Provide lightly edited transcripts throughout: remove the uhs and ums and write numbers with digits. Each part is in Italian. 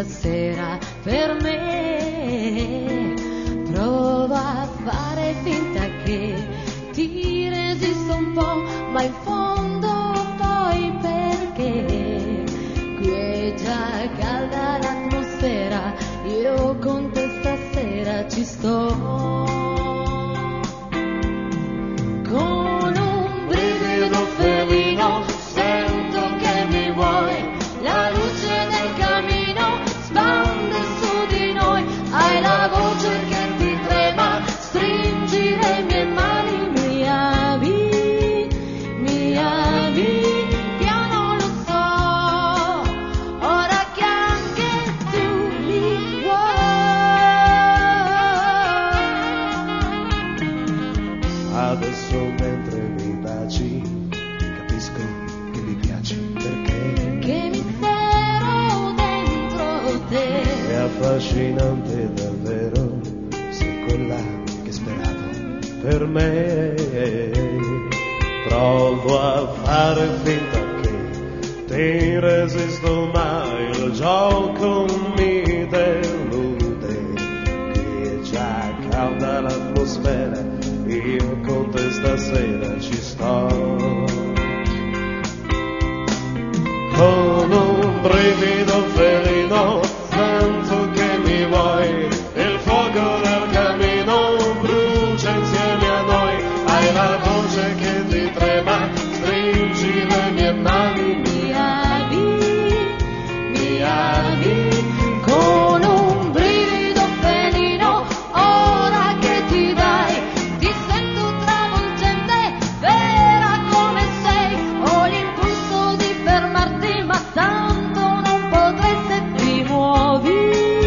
stasera per me. Prova a fare finta che ti resisto un po', ma in fondo poi perché qui è già calda l'atmosfera, io con te stasera ci sto. Con un brivido felino sento che mi vuoi, la luce del camino spande su di noi, hai la voce che ti trema, stringi le mie mani, mi ami, piano lo so, ora che anche tu mi vuoi. Adesso mentre mi baci capisco che mi piaci, perché Che mistero dentro te, è affascinante davvero, sei quella che speravo per me. Provo a fare finta che ti resisto, ma il gioco mi delude, che è già calda l'atmosfera, io con te stasera ci sto. Con un brivido felino sento che mi vuoi, il fuoco del camino brucia insieme a noi, hai la voce che ti trema, stringi le mie mani, mi ami, con un brivido felino, ora che ti dai, ti sento travolgente, vera come sei, ho l'impulso di fermarti, ma tanto non potrei se ti muovi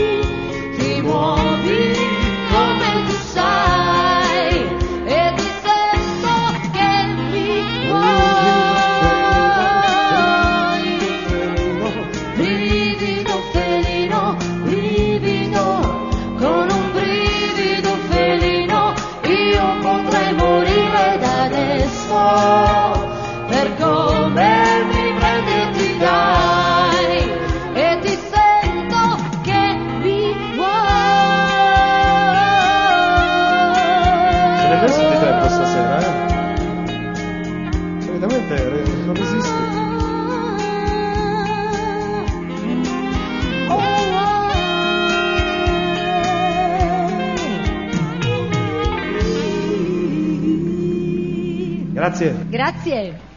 come tu sai, e ti sento che mi vuoi. Brivido felino, con un brivido felino, io potrei morire da adesso, per come mi prendi e ti dai, e ti sento che mi Ce l'hai messo di vuoi. tempo stasera, eh? Solitamente non resisti. Grazie. Grazie.